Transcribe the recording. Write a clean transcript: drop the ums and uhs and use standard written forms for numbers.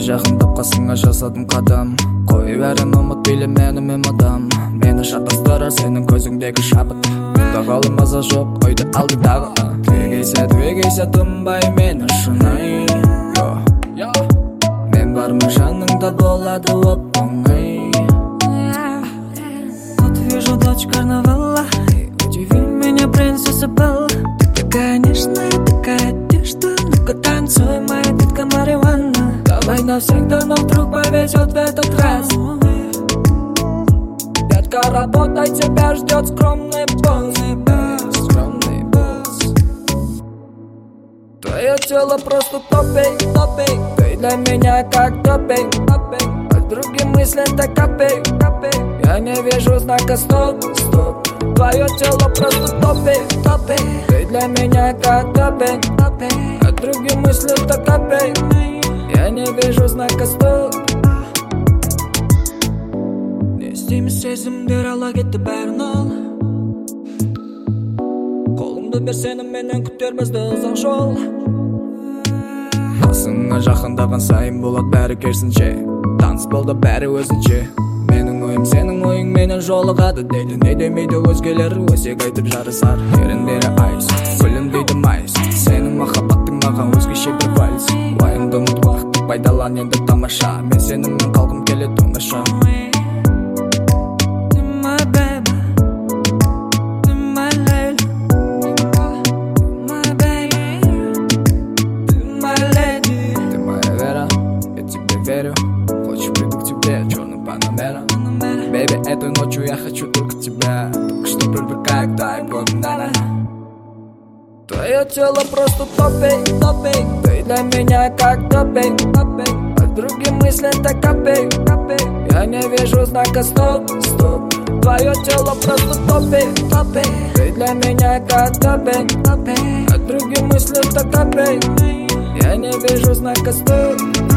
жакындап касыңа жасадым кадам. Кой бәрін ұмыт биле менімен адам. Мені шатастырар сенің көзіңдегі шабыт. Тағалы маза жоқ ойды алды дағы. Твегейсе тынбай мені шынай. Мен бармын жаныңда болады оп-оңай. Вот вижу дочь карнавала, удиви меня, принцесса Белла. Ты такая нежная, такая одежда. Ну-ка танцуй, моя детка Мариванна. Давай навсегда, но вдруг повезет в этот раз. Детка, работай, тебя ждет скромный босс. Скромный босс. Твое тело просто топей, топей. Ты для меня как топей, топей. От других мыслей так копей, копей. Я не вижу знака стоп, стоп. Твое тело просто топей, топей. Ты для меня как топей, топей. От других мыслей так копей. Я не вижу знака стоп. Не істейміз сезімдер ала кетті бәрін ал. Қолымды берсенім менен күтер бізді ұзақ жол. Қасыңа жақындаған сайын болады бәрі керісінше. Таныс болды бәрі өзінше. Менің ойым сенің ойың менен жолығады дейді. Не демейді өзгелері өсек айтып жарысар. Еріндері айс, гүлім дейді майс. Сенің махаббаттың маған өзгеше бір вальс. Уайымды ұмыт уақытты пайдалан енді тамаша. Мен сеніммен қалғым келеді оңаша. Хочешь, приду к тебе, черный панамера. Бэйби, этой ночью я хочу только тебя. Только что привыкаю, дай бог, на-на. Твое тело просто топей, топей. Ты для меня как топей, топей. От других мыслей так копей, копей. Я не вижу знака стоп, стоп. Твое тело просто топей, топей. Ты для меня как топей, топей. От других мыслей так копей. Я не вижу знака стоп.